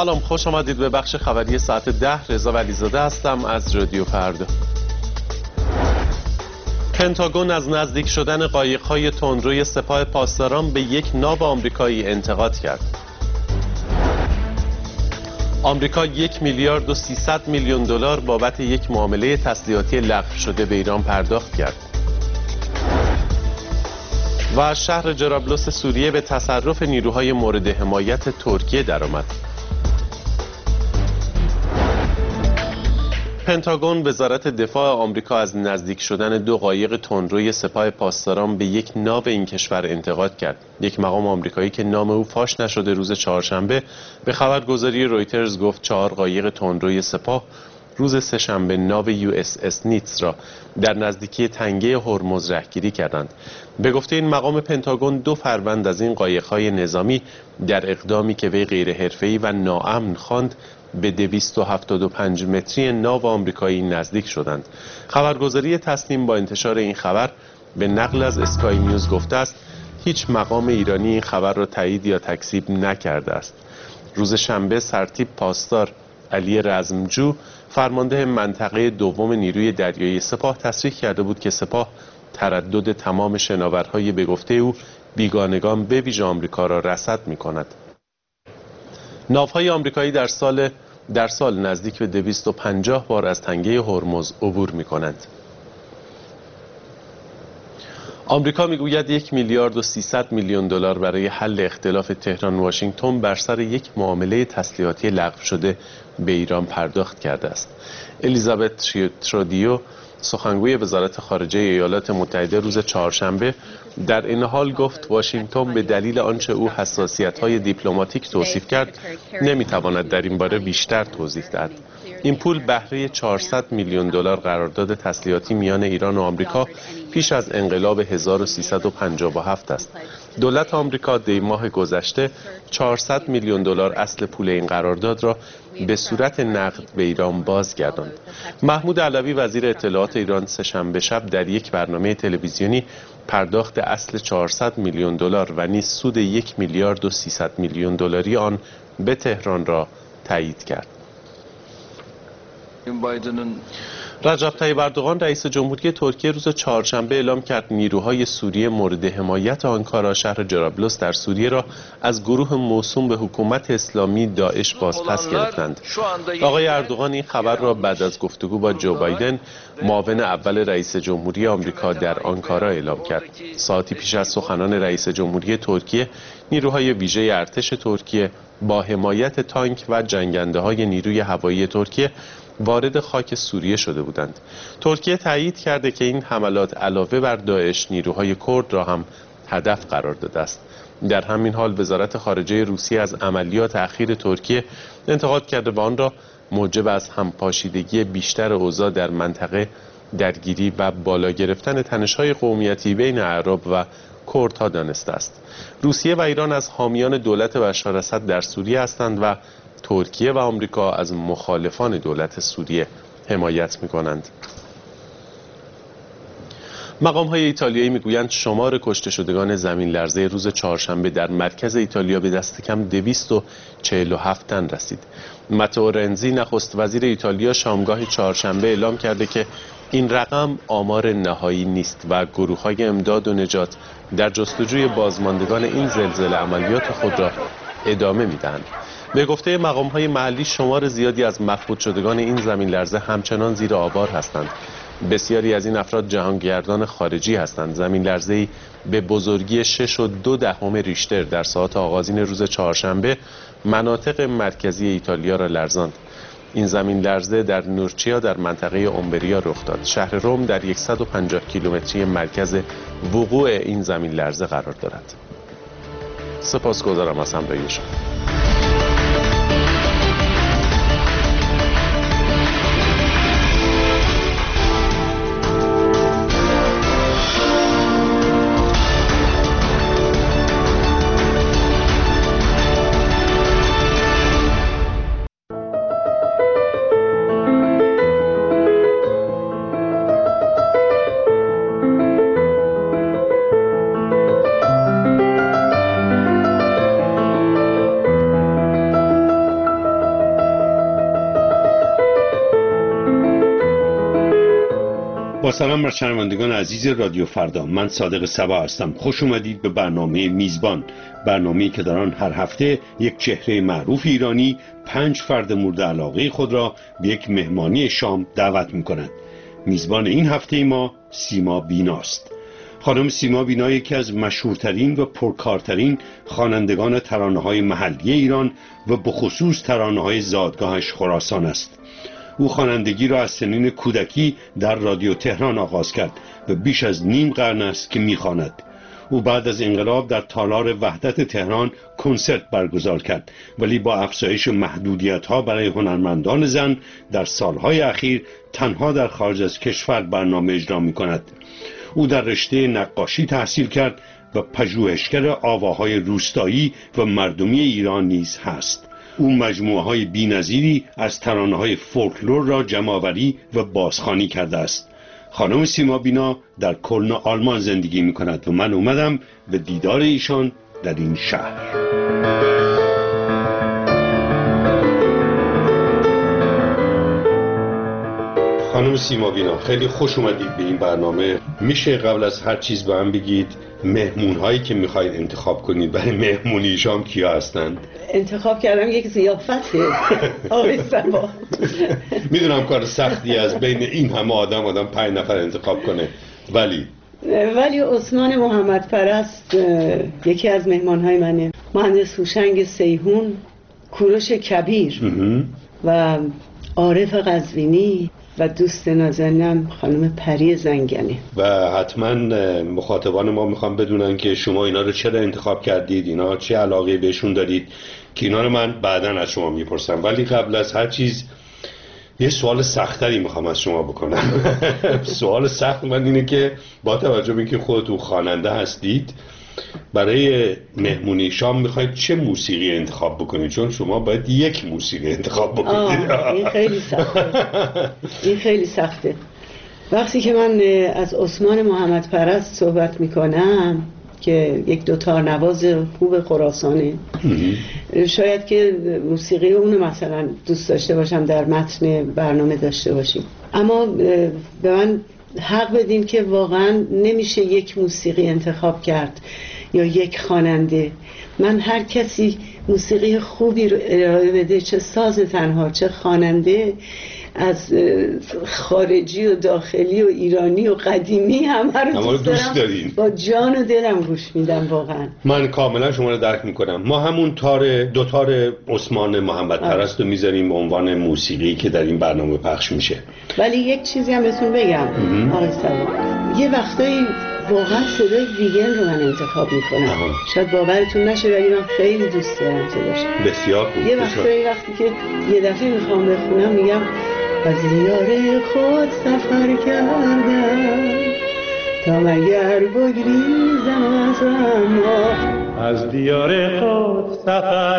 سلام، خوش آمدید به بخش خبری ساعت 10. رضا ولیزاده هستم از رادیو فردا. پنتاگون از نزدیک شدن قایق‌های تندروی سپاه پاسداران به یک ناو آمریکایی انتقاد کرد. آمریکا 1 میلیارد و 300 میلیون دلار بابت یک معامله تسلیحاتی لغو شده به ایران پرداخت کرد. و شهر جرابلس سوریه به تصرف نیروهای مورد حمایت ترکیه درآمد. پنتاگون وزارت دفاع آمریکا از نزدیک شدن 2 قایق تندروی سپاه پاسداران به یک ناو این کشور انتقاد کرد. یک مقام آمریکایی که نام او فاش نشده روز چهارشنبه به خبرگزاری رویترز گفت 4 قایق تندروی سپاه روز سه‌شنبه ناو USS نیتس را در نزدیکی تنگه هرمز رهگیری کردند. به گفته این مقام پنتاگون 2 فروند از این قایق‌های نظامی در اقدامی که وی غیر حرفه‌ای و ناامن خواند به 275 متری ناو آمریکایی نزدیک شدند. خبرگزاری تسنیم با انتشار این خبر به نقل از اسکای نیوز گفته است هیچ مقام ایرانی این خبر را تایید یا تکذیب نکرده است. روز شنبه سرتیپ پاسدار علی رزمجو فرمانده منطقه دوم نیروی دریایی سپاه تصریح کرده بود که سپاه تردد تمام شناورهای به گفته او بیگانگان به ویژه آمریکا را رصد می‌کند. ناوهای آمریکایی در سال نزدیک به 250 بار از تنگه هرمز عبور می‌کنند. آمریکا میگوید 1 میلیارد و 300 میلیون دلار برای حل اختلاف تهران واشنگتن بر سر یک معامله تسلیحاتی لغو شده به ایران پرداخت کرده است. الیزابت ترودیو سخنگوی وزارت خارجه ایالات متحده روز چهارشنبه در این حال گفت واشنگتن به دلیل آنچه او حساسیت‌های دیپلماتیک توصیف کرد نمی‌تواند در این باره بیشتر توضیح دهد. این پول بهره 400 میلیون دلار قرارداد تسلیحاتی میان ایران و آمریکا پیش از انقلاب 1357 است. دولت آمریکا دی ماه گذشته 400 میلیون دلار اصل پول این قرارداد را به صورت نقد به ایران بازگرداند. محمود علوی وزیر اطلاعات ایران سه‌شنبه شب در یک برنامه تلویزیونی پرداخت اصل 400 میلیون دلار و نیز سود 1 میلیارد و 300 میلیون دلاری آن به تهران را تایید کرد. رجب طیب اردوغان رئیس جمهوری ترکیه روز چهارشنبه اعلام کرد نیروهای سوریه مورد حمایت آنکارا شهر جرابلس در سوریه را از گروه موسوم به حکومت اسلامی داعش بازپس گرفتند. آقای اردوغان این خبر را بعد از گفتگو با جو بایدن معاون اول رئیس جمهوری آمریکا در آنکارا اعلام کرد. ساعتی پیش از سخنان رئیس جمهوری ترکیه نیروهای ویژه ارتش ترکیه با حمایت تانک و جنگنده‌های نیروی هوایی ترکیه وارد خاک سوریه شده بودند. ترکیه تایید کرده که این حملات علاوه بر داعش نیروهای کرد را هم هدف قرار داده است. در همین حال وزارت خارجه روسیه از عملیات اخیر ترکیه انتقاد کرده و آن را موجب از همپاشیدگی بیشتر اوضاع در منطقه درگیری و بالا گرفتن تنش‌های قومیتی بین اعراب و کردها دانسته است. روسیه و ایران از حامیان دولت بشار اسد در سوریه هستند و ترکیه و آمریکا از مخالفان دولت سوریه حمایت می‌کنند. مقام‌های ایتالیایی می‌گویند شمار کشته شدگان زمین لرزه روز چهارشنبه در مرکز ایتالیا به دست کم 247 تن رسید. ماتئو رنزی نخست وزیر ایتالیا شامگاه چهارشنبه اعلام کرده که این رقم آمار نهایی نیست و گروه‌های امداد و نجات در جستجوی بازماندگان این زلزله عملیات خود را ادامه می‌دهند. به گفته مقام‌های محلی شمار زیادی از مفقود شدگان این زمین لرزه همچنان زیر آوار هستند. بسیاری از این افراد جهانگردان خارجی هستند. زمین لرزه‌ای به بزرگی 6.2 ریشتر در ساعات آغازین روز چهارشنبه مناطق مرکزی ایتالیا را لرزاند. این زمین لرزه در نورچیا در منطقه اومبریا رخ داد. شهر روم در 150 کیلومتری مرکز وقوع این زمین لرزه قرار دارد. سپاسگزارم از همراهی شما. با سلام بر شنوندگان عزیز رادیو فردا، من صادق صبا هستم. خوش اومدید به برنامه میزبان، برنامه‌ای که در آن هر هفته یک چهره معروف ایرانی 5 فرد مورد علاقه خود را به یک مهمانی شام دعوت می‌کند. میزبان این هفته ما سیما بیناست. خانم سیما بینا یکی از مشهورترین و پرکارترین خوانندگان ترانه‌های محلی ایران و به خصوص ترانه‌های زادگاهش خراسان است. او خوانندگی را از سنین کودکی در رادیو تهران آغاز کرد و بیش از نیم قرن است که می‌خواند. او بعد از انقلاب در تالار وحدت تهران کنسرت برگزار کرد، ولی با افزایش محدودیت‌ها برای هنرمندان زن در سالهای اخیر تنها در خارج از کشور برنامه اجرا می‌کند. او در رشته نقاشی تحصیل کرد و پژوهشگر آواهای روستایی و مردمی ایران نیز هست. او مجموعه‌های بی‌نظیری از ترانه‌های فولکلور را جمع‌آوری و بازخوانی کرده است. خانم سیما بینا در کلن آلمان زندگی می‌کند و من اومدم به دیدار ایشان در این شهر. خانم سیما بینا، خیلی خوش اومدید به این برنامه. میشه قبل از هر چیز به من بگید مهمون هایی که میخواید انتخاب کنید برای مهمونی شام کیا هستند؟ انتخاب کردم یک ضیافته آقای صبا. میدونم کار سختی از بین این همه آدم 5 نفر انتخاب کنه، ولی عثمان محمد پرست یکی از مهمان های منه. مهندس هوشنگ سیهون، کوروش کبیر و عارف قزوینی و دوست نازنینم خانم پری زنگنه. و حتما مخاطبان ما میخوام بدونن که شما اینا رو چرا انتخاب کردید، اینا چه علاقه بهشون دارید، که اینا رو من بعداً از شما میپرسم. ولی قبل از هر چیز یه سوال سختری میخوام از شما بکنم. سوال سخت من اینه که با توجه به اینکه خودتون خواننده هستید، برای مهمونی شام میخواید چه موسیقی انتخاب بکنید؟ چون شما باید یک موسیقی انتخاب بکنید. این خیلی سخته. وقتی که من از عثمان محمد پرست صحبت میکنم که یک دوتار نواز خوب خراسانه، شاید که موسیقی اونو مثلا دوست داشته باشم در متن برنامه داشته باشیم، اما به من حق بدین که واقعا نمیشه یک موسیقی انتخاب کرد یا یک خواننده. من هر کسی موسیقی خوبی رو ارائه بده، چه ساز تنها چه خواننده، از خارجی و داخلی و ایرانی و قدیمی همه رو دوست داریم، با جان و دلم گوش میدم. واقعا من کاملا شما رو درک میکنم. ما همون دوتار عثمان محمد پرست رو میذاریم به عنوان موسیقی که در این برنامه پخش میشه. ولی یک چیزی هم بهتون بگم آقای صبا، یه وقتایی واقعا صدای ویگن رو من انتخاب میکنم. شاید باورتون نشه ولی من خیلی دوست دارم صداش. بسیار خوب. یه وقتی که یه دفعه میخوام بخونم میگم از دیار خود سفر کردم تا مگر بگریزم از غم، از دیار خود سفر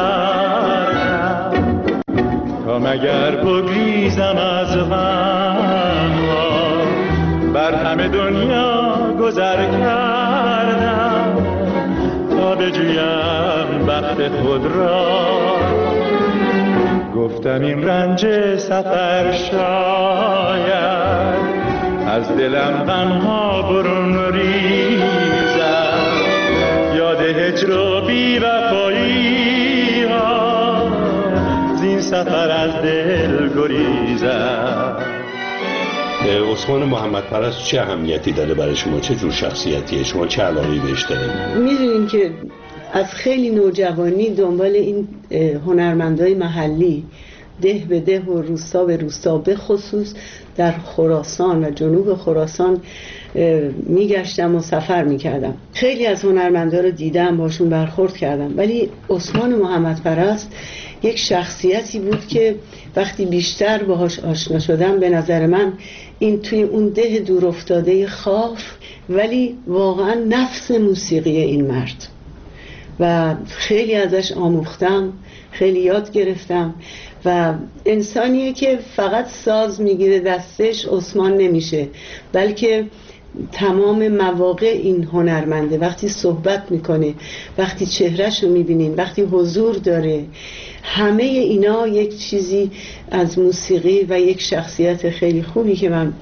کردم تا مگر بگریزم از غم، بر همه دنیا گذر کردم تا بجویم بخت خود را. گفتم این رنج سفر شاید از دلم غمها برون ریزد، یاد هجر و بی وفایی ها زین سفر از دل گریزد. عثمان محمد پرست چه اهمیتی داره برای شما؟ چه جور شخصیتیه؟ شما چه علاقه‌ای بهش دارید؟ میدونین که از خیلی نوجوانی دنبال این هنرمندای محلی ده به ده و روستا به روستا، به خصوص در خراسان و جنوب خراسان میگشتم و سفر میکردم. خیلی از هنرمندا رو دیدم، باشون برخورد کردم، ولی عثمان محمد پرست یک شخصیتی بود که وقتی بیشتر باهاش آشنا شدم به نظر من این توی اون ده دور افتاده خاف ولی واقعا نفس موسیقی این مرد و خیلی ازش آموختم، خیلی یاد گرفتم و انسانیه که فقط ساز میگیره دستش عثمان نمیشه، بلکه تمام مواقع این هنرمنده. وقتی صحبت میکنه، وقتی چهرهشو میبینین، وقتی حضور داره، همه اینا یک چیزی از موسیقی و یک شخصیت خیلی خوبی که من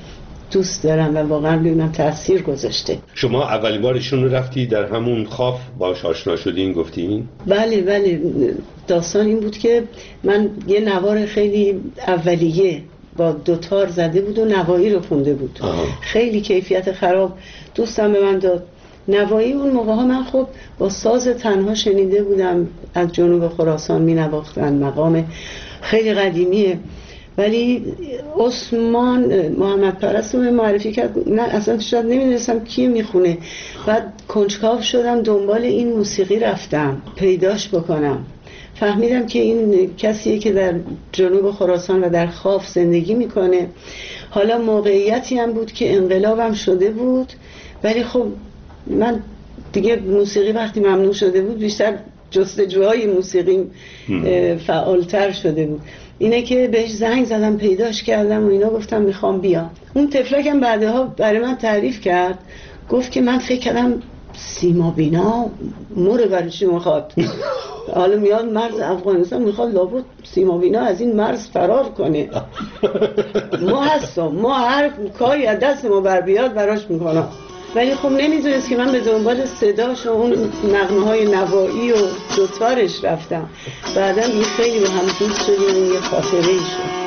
دوست دارم و واقعا ببینم تاثیر گذاشته. شما اولین بار ایشون رو رفتی در همون خاف باهاش آشنا شدین گفتین؟ بله داستان این بود که من یه نوار خیلی اولیه با دوتار زده بود و نوایی رو خونده بود. خیلی کیفیت خراب دوستم به من داد. نوایی اون موقع ها من خب با ساز تنها شنیده بودم، از جنوب خراسان می نواختن، مقام خیلی قدیمیه. ولی عثمان محمد پرست رو معرفی کرد، نه اصلا شاید نمیدونستم کی میخونه. بعد کنجکاو شدم، دنبال این موسیقی رفتم پیداش بکنم. فهمیدم که این کسیه که در جنوب خراسان و در خاف زندگی میکنه. حالا موقعیتی هم بود که انقلابم شده بود، ولی خب من دیگه موسیقی وقتی ممنوع شده بود بیشتر جستجوهای موسیقی فعالتر شده بود. اینه که بهش زنگ زدم پیداش کردم و اینا، گفتم میخوام بیام. اون تفلکم بعدها برای من تعریف کرد، گفت که من فکر کردم سیما بینا موره برای چی میخواد. حالا میاد مرز افغانستان، میخواد لابد سیما بینا از این مرز فرار کنه. ما هستم، ما هر کاری از دست ما بر بیاد براش میکنم. ولی خب نمیدونست که من به دنبال صداش و اون نغمه های نوایی و دوتارش رفتم. بعدا یه خیلی به هم دوست شدیم و یه خاطره ای شد.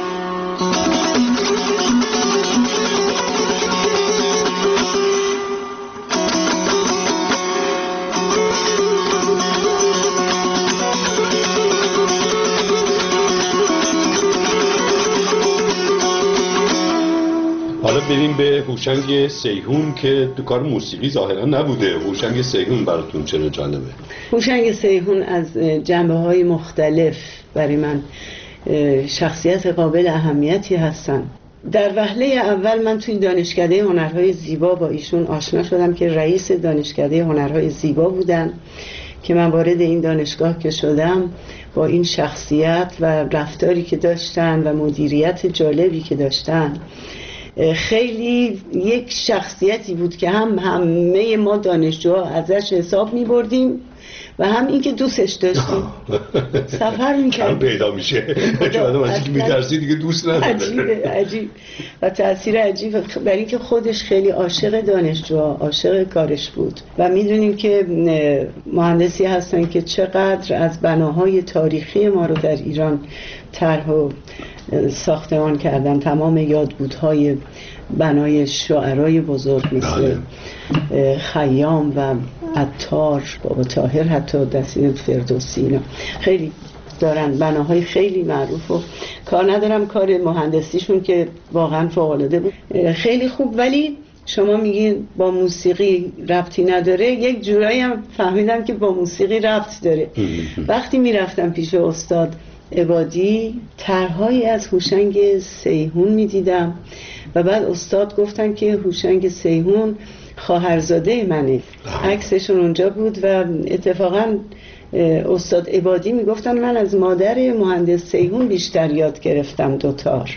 حالا بریم به هوشنگ سیحون که تو کار موسیقی ظاهرا نبوده. هوشنگ سیحون براتون چرا جالبه؟ هوشنگ سیحون از جنبه‌های مختلف برای من شخصیت قابل اهمیتی هستن. در وهله اول من توی دانشکده هنرهای زیبا با ایشون آشنا شدم که رئیس دانشکده هنرهای زیبا بودن، که من وارد این دانشگاه که شدم با این شخصیت و رفتاری که داشتن و مدیریت جالبی که داشتن، خیلی یک شخصیتی بود که همه ما دانشجوها ازش حساب می بردیم و هم این که دوستش داشتیم. سفر میکردیم. پیدا میشه چون آدم از اینکه میترسی دیگه دوست نداره. عجیب و تأثیر عجیب، برای اینکه خودش خیلی عاشق دانشجوها، عاشق کارش بود. و میدونیم که مهندسی هستن که چقدر از بناهای تاریخی ما رو در ایران طرح و ساختمان کردن. تمام یادبودهای بنای شاعرای بزرگ مثل خیام و عطار، بابا طاهر، حتی دستی فردوسی، خیلی دارن بناهای خیلی معروف و کار ندارم کار مهندسیشون که واقعا فوق‌العاده بود، خیلی خوب. ولی شما میگین با موسیقی ربطی نداره، یک جورایی هم فهمیدم که با موسیقی ربط داره. وقتی میرفتم پیش استاد عبادی طرحهایی از هوشنگ سیحون میدیدم و بعد استاد گفتن که هوشنگ سیحون خواهرزاده منه. عکسشون اونجا بود و اتفاقا استاد عبادی میگفتن من از مادر مهندس سیحون بیشتر یاد گرفتم دوتار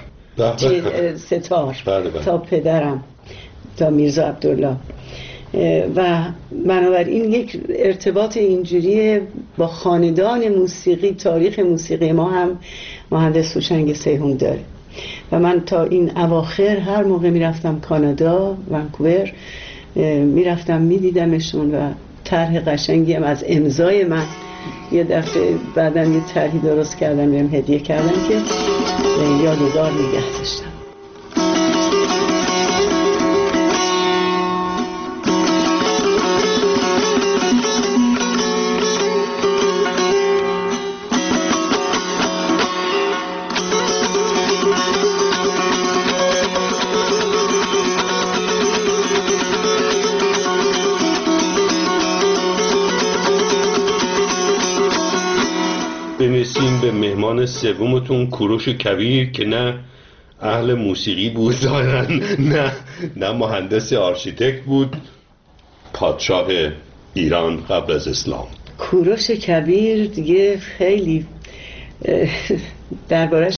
ستار تا پدرم، تا میرزا عبدالله. و بنابراین یک ارتباط اینجوری با خاندان موسیقی، تاریخ موسیقی ما هم مهندس هوشنگ سیحون داره. و من تا این اواخر هر موقع میرفتم کانادا، ونکوور، میرفتم میدیدمشون و طرح قشنگی هم از امضای من یه دفعه بعداً یه طرحی درست کردم بهم هدیه کردن که یادگار نگه داشتم. برسیم به مهمان سومتون، کوروش کبیر، که نه اهل موسیقی بود ظاهراً، نه مهندس آرشیتکت بود، پادشاه ایران قبل از اسلام. کوروش کبیر دیگه خیلی دربارش